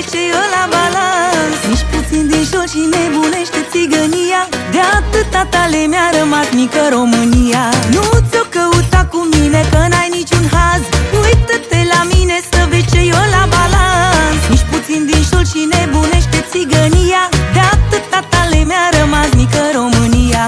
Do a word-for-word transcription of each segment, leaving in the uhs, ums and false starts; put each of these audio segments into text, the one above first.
ce e la balans. Nici puțin din șol și nebunește țigănia, de atâta tale mi-a rămas mică România. Nu ți-o căuta cu mine că n-ai niciun haz, uită-te la mine să vezi ce e la balans. Nici puțin din șol și nebunește țigănia, de atâta tale mi-a rămas mică România.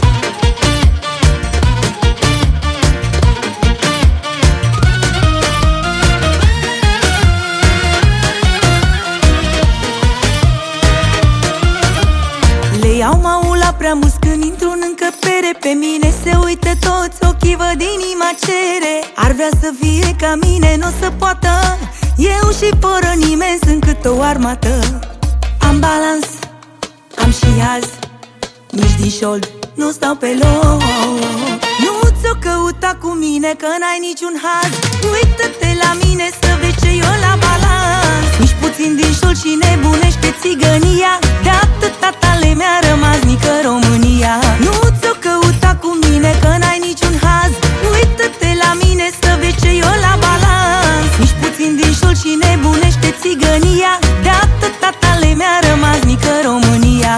Iau maula prea mus când intru în încăpere, pe mine se uită toți, ochii văd, inima cere. Ar vrea să fie ca mine, n-o să poată, eu și fără nimeni sunt cât o armată. Am balans, am și azi, nici din șold nu stau pe loc. Nu ți-o căuta cu mine că n-ai niciun haz, uită-te la mine să vezi ce e la balans. Nici puțin din șold și nebunește țigănia, de atâta tale mi-a rămas mică România. Nu ți-o căuta cu mine că n-ai niciun haz, uită-te la mine să vezi ce e la balans. Nici puțin din șold și nebunește țigănia, de atâta tale mi-a rămas mică România.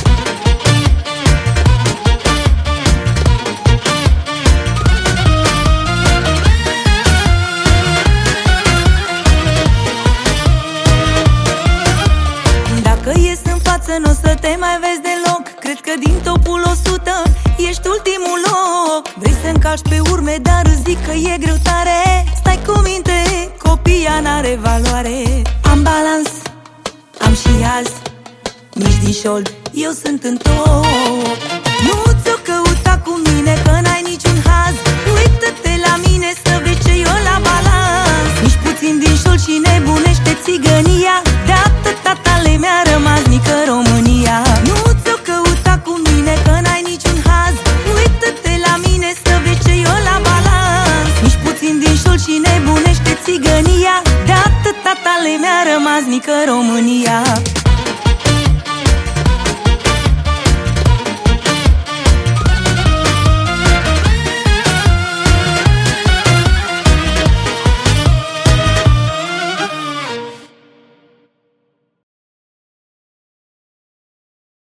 Nu o să te mai vezi deloc, cred că din topul o sută ești ultimul loc. Vrei să încalci pe urme, dar îți zic că e greu tare. Stai cu minte, copia n-are valoare. Am balans, am și azi, nici din șold eu sunt în top. Nu ți-o căuta cu mine că n-ai niciun haz, uită-te la mine să vezi ce e la balans. Nici puțin din șold și nebunește țigănia, de atâta tale mi-a rămas mică România. Nu ți-o căuta cu mine că n-ai niciun haz, uită-te la mine să vezi ce e la balans. Nici puțin din șold și nebunește țigănia, de atâta tale mi-a rămas mică România.